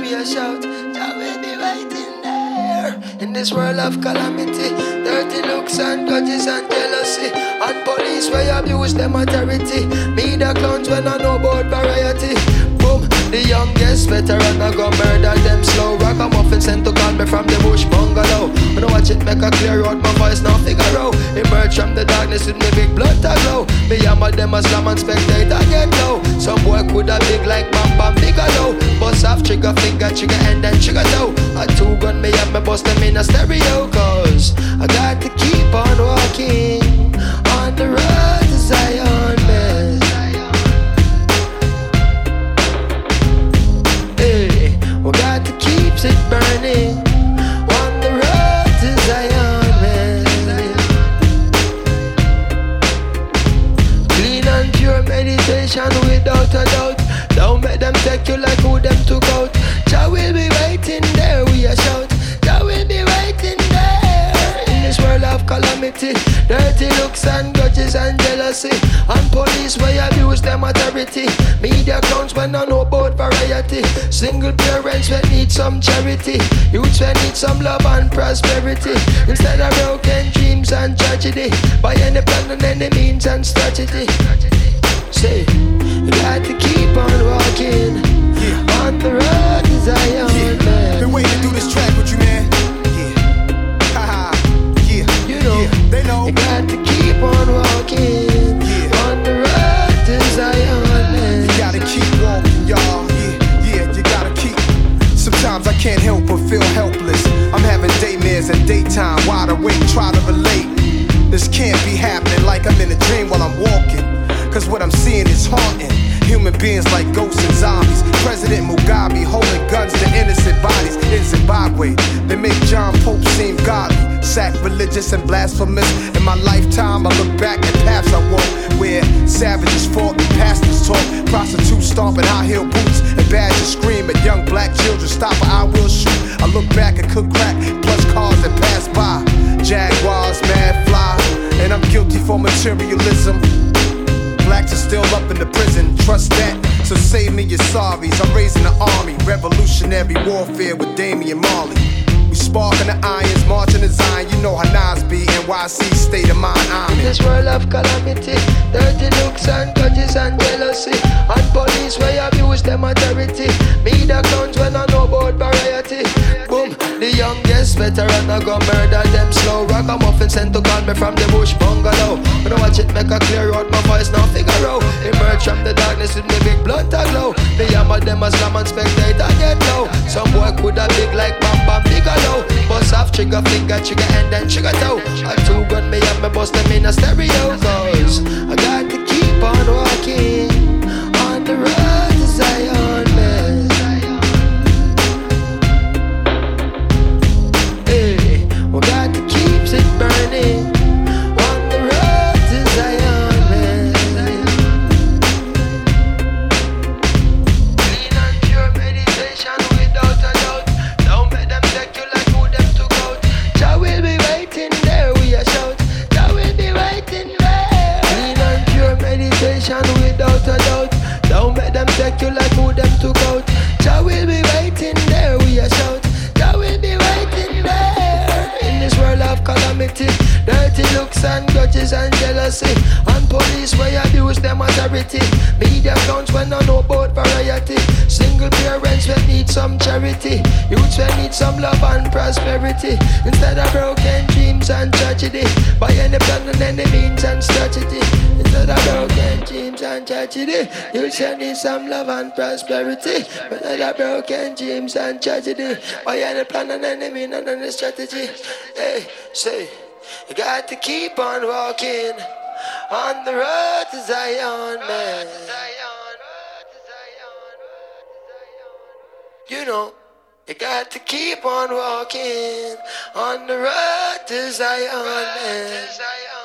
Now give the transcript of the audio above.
we a shout. Jah will be waiting there. In this world of calamity, dirty looks and grudges and jealousy, and police where abuse them authority. Media clowns when I know about variety. Boom, the youngest veteran I go murder them slow. Ragamuffin sent to call me from the bush bungalow. When I watch it make a clear out, my voice now figure out. Emerge from the darkness with me big blood to glow. Me hammer them a slam and spectator get low. Some boy coulda big like Bam Bam Bigelow. Bust off trigger finger, trigger end and trigger toe. A two gun me have me bust them in a stereo. Cause I got to keep on walking on the road to Zion, man. Hey, we got to keep it burning on the road to Zion, man. Clean and pure meditation without a doubt. Don't make them take you like who them took out. Jah will be waiting there, we a shout. Jah will be waiting there. In this world of calamity, dirty looks and grudges and jealousy, and police where abuse them authority. Media clowns when I know about variety. Single parents when need some charity. Youths when need some love and prosperity. Instead of broken dreams and tragedy, by any plan and any means and strategy. Say, you got to keep on walking on the road to Zion, man. Been waiting to do this track with you, man. Yeah, haha, yeah. You know, yeah, they know. You got to keep on walking on the road to Zion, man. You gotta keep walking, y'all. Yeah, you gotta keep. Sometimes I can't help but feel helpless. I'm having daymares and daytime, wide awake, try to relate. This can't be happening like I'm in a dream while I'm walking. Cause what I'm seeing is haunting. Human beings like ghosts and zombies. President Mugabe holding guns to innocent bodies in Zimbabwe. They make John Pope seem godly, sacrilegious and blasphemous. In my lifetime I look back at paths I walk, where savages fought and pastors taught. Prostitutes stomping high-heel boots and badgers scream at young black children. Stop or I will shoot. I look back and cook crack, plus cars that pass by. Jaguars, mad fly, and I'm guilty for materialism. Blacks are still up in the prison, trust that. So save me your sorries. I'm raising the army, revolutionary warfare with Damian Marley. We sparking the irons, marching the Zion. You know how Nas be, NYC state of mind. I'm in this world of calamity, dirty looks and grudges and jealousy, and police where abuse them authority. Media clowns when I know about variety. Boom, the youngest veteran I go murder them slow. Ragamuffin sent to call me from the bush bungalow. When I watch it make a clear out, my voice now figure out. Emerge from the darkness with me big blood to glow. Me hammer them a slam and spectator get low. Some boy coulda big like Bam Bam Bigelow. Bust off trigger finger, trigger end and trigger toe. A two gun me have me bust them in a stereo. Cause I got to keep on walking on the road to Zion, man. Hey, we got to keep it burning on the road to Zion, man. Clean and pure meditation without a doubt. Don't make them take you like who them took out. Jah will be waiting there, we a shout. Jah will be waiting there. Clean and pure meditation without a doubt. Don't make them take you like who them took out. Jah will be waiting there, we a shout. Jah will be waiting there. In this world of calamity, dirty looks and grudges and jealousy, and police where abuse them authority. Media clowns when I know about variety. Single parents when need some charity. Youths when need some love and prosperity. Instead of broken dreams and tragedy, by any plan and any means and strategy. Instead of broken dreams and tragedy, youths when need some love and prosperity. Instead of broken dreams and tragedy, by any plan and any means and any strategy. Hey, say, you got to keep on walking on the road to Zion, man. You know, you got to keep on walking on the road to Zion, man.